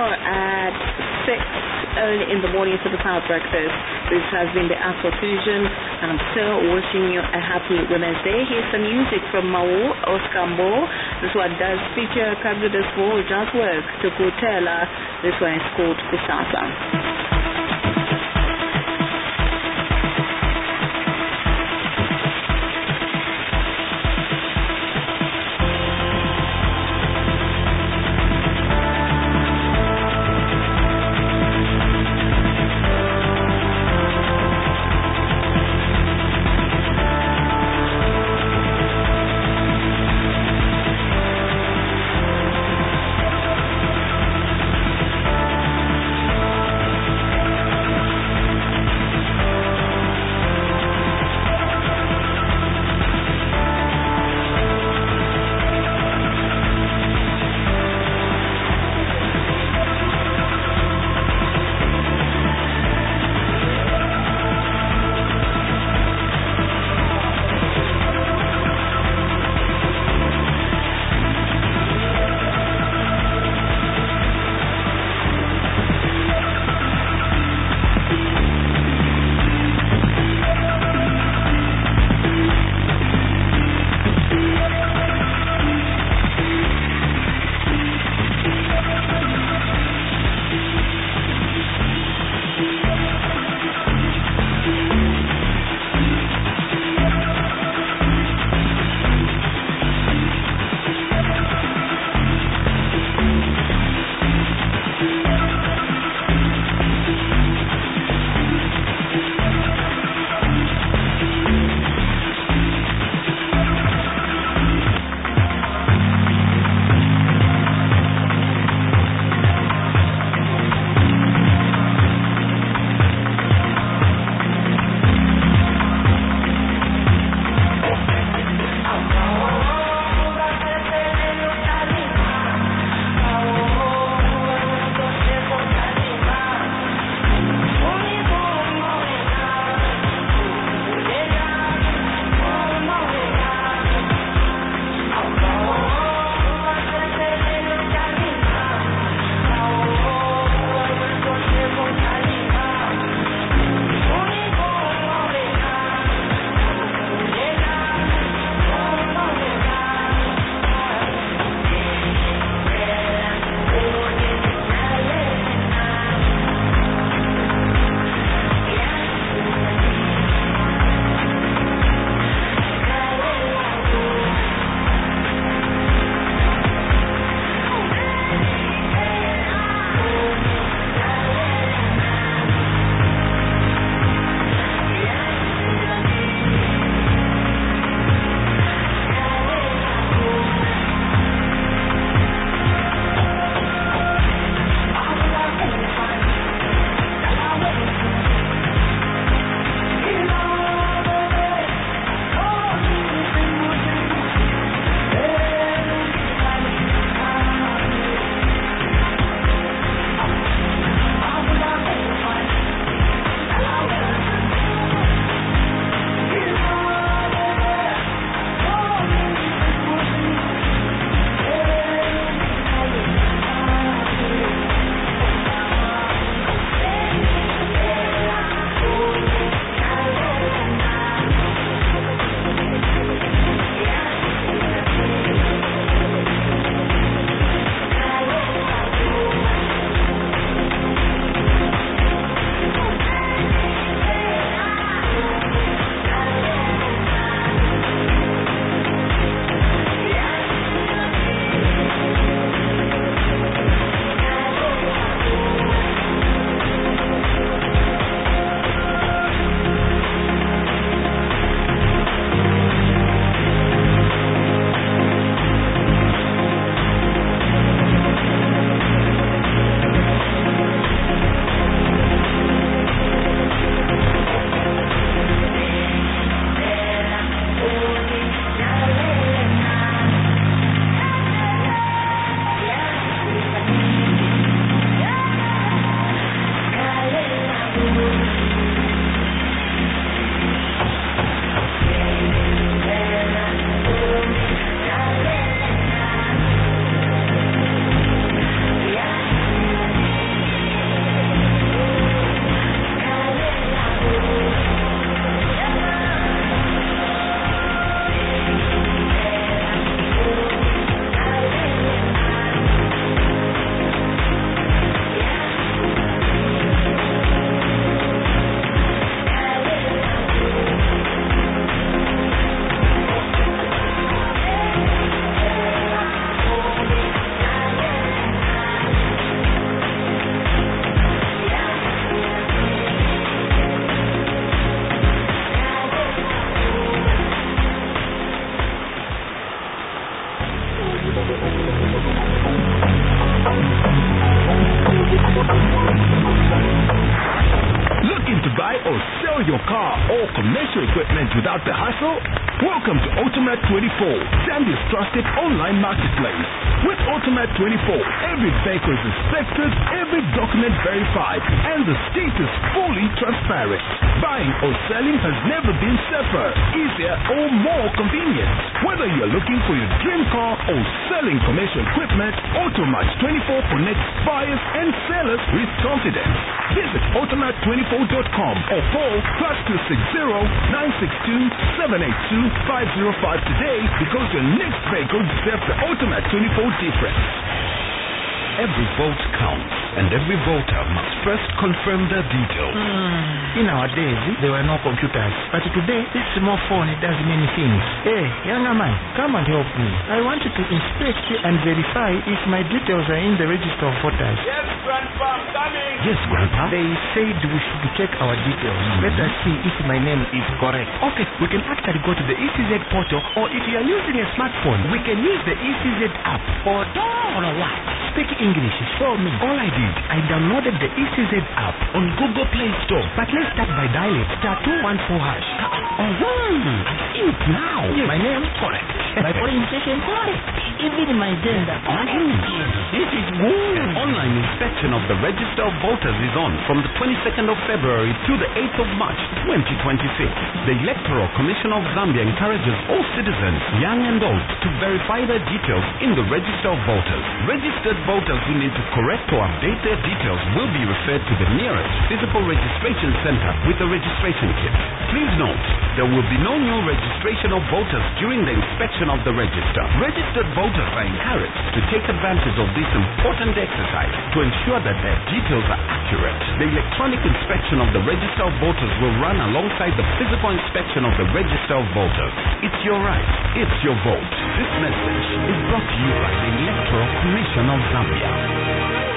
at 6 early in the morning for the Power Breakfast. This has been the Afro Fusion, and I'm still wishing you a happy Women's Day. Here's some music from Mau Oskambo. This one does feature Kagudas for jazz work to Kutela. This one is called Kusasa. your car or commercial equipment without the hassle? Welcome to Automat 24, Zambia's trusted online marketplace. With Automat 24, every vehicle is inspected, every document verified, and the status fully transparent. Buying or selling has never been safer, easier, or more convenient. Whether you're looking for your dream car or selling commercial equipment, Automat 24 connects buyers and sellers with confidence. Visit automat24.com or call +260 962 782 505 today, because your next vehicle deserves the Automat 24 difference. Every vote counts, and every voter must first confirm their details. In our days, there were no computers, but today, this small phone does many things. Hey, younger man, come and help me. I wanted to inspect and verify if my details are in the register of voters. Yes, Grandpa, I'm coming. Yes, Grandpa. They said we should check our details. Let us see if my name is correct. Okay, we can actually go to the ECZ portal, or if you are using a smartphone, we can use the ECZ app. Portal or what? Speak English, show me. All I did, I downloaded the ECZ app on Google Play Store. But let's start by dialing *214#. I see it now. Yes. My name correct. My orientation correct. Even my gender. This is good. An online inspection of the register of voters is on from the 22nd of February to the 8th of March 2026. The Electoral Commission of Zambia encourages all citizens, young and old, to verify their details in the register of voters. Registered voters who need to correct or update their details will be referred to the nearest physical registration center with a registration kit. Please note, there will be no new registration of voters during the inspection of the register. Registered voters are encouraged to take advantage of this important exercise to ensure that their details are accurate. The electronic inspection of the register of voters will run alongside the physical inspection of the register of voters. It's your right. It's your vote. This message is brought to you by the Electoral Commission of Zambia.